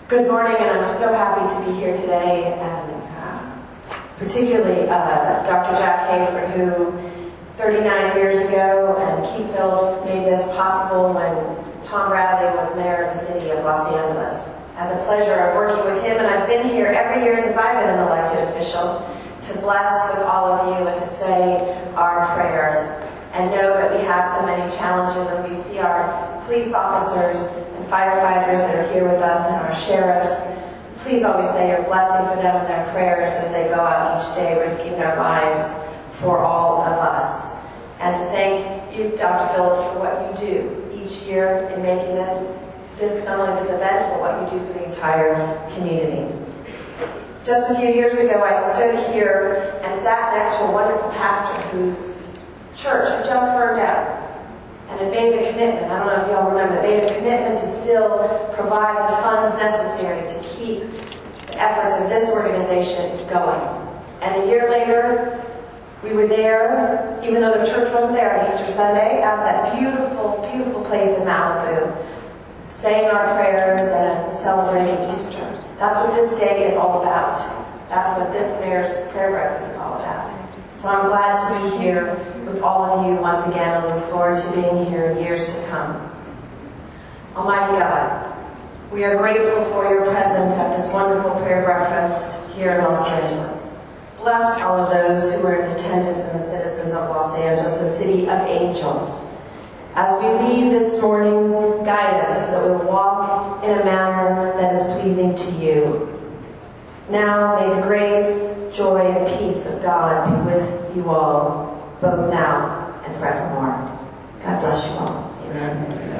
Good morning, and I'm so happy to be here today, and particularly Dr. Jack Hayford, who 39 years ago, and Keith Phillips made this possible when Tom Bradley was mayor of the city of Los Angeles. I had the pleasure of working with him, and I've been here every year since I've been an elected official to bless with all of you and to say our prayers, and know that we have so many challenges, and we see our police officers and firefighters that are here with us and our sheriffs. Please always say your blessing for them and their prayers as they go out each day risking their lives for all of us. And to thank you, Dr. Phillips, for what you do each year in making this not only this event, but what you do for the entire community. Just a few years ago, I stood here and sat next to a wonderful pastor whose church had just burned out. And it made a commitment, I don't know if y'all remember, it made a commitment to still provide the funds necessary to keep the efforts of this organization going. And a year later, we were there, even though the church wasn't there on Easter Sunday, at that beautiful, beautiful place in Malibu, saying our prayers and celebrating Easter. That's what this day is all about. That's what this mayor's prayer breakfast is all about. So I'm glad to be here with all of you once again, and look forward to being here in years to come. Almighty God, we are grateful for your presence at this wonderful prayer breakfast here in Los Angeles. Bless all of those who are in attendance and the citizens of Los Angeles, the city of angels. As we leave this morning, guide us so that we walk in a manner that is pleasing to you. Now may the grace, joy, and peace of God be with you all, both now and forevermore. God bless you all. Amen.